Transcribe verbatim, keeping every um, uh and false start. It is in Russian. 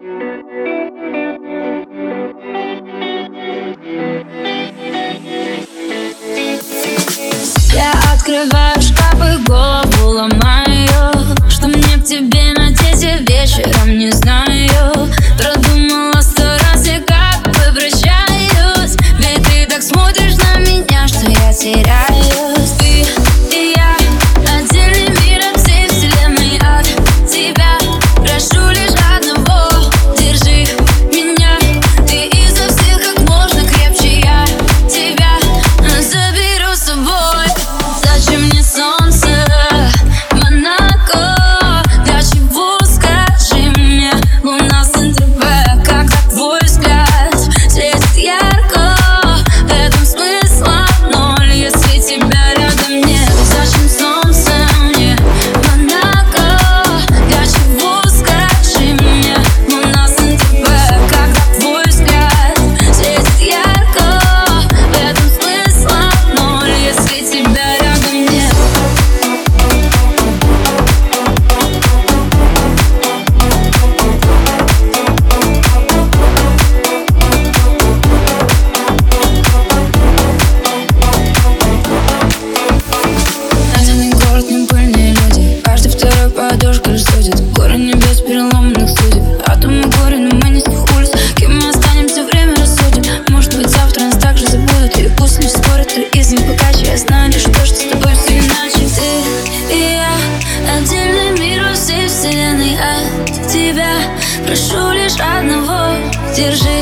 Я открываю шкаф и голову ломаю, что мне к тебе надеть вечером, не знаю. Продумала сто раз и как попрощаюсь, ведь ты так смотришь на меня, что я теряюсь. Ты и я — отдельный мир от всей вселенной, от тебя прошу лишь одного: держи меня, ты изо всех как можно крепче, я тебя заберу с собой. Зачем мне солнце, Монако? Для чего, скажи мне, луна с эн тэ вэ? Когда твой взгляд светит ярко, в этом смысла ноль, если тебя рядом нет. Зачем солнце мне, Монако? Для чего, скажи мне, луна с эн тэ вэ? Когда твой взгляд светит ярко, в этом смысла ноль, если тебя рядом нет. Найденный город, не пыльные люди, каждый второй подушка лишь судит. Горы небес, переломанных судеб, атомы горе, но мы не с тех улиц. Кем мы останемся, время рассудит. Может быть, завтра нас также забудут, и пусть лишь спорят, то из них покачи. Я знаю лишь то, что с тобой все иначе. Ты и я — отдельный мир во всей вселенной, от тебя прошу лишь одного: держи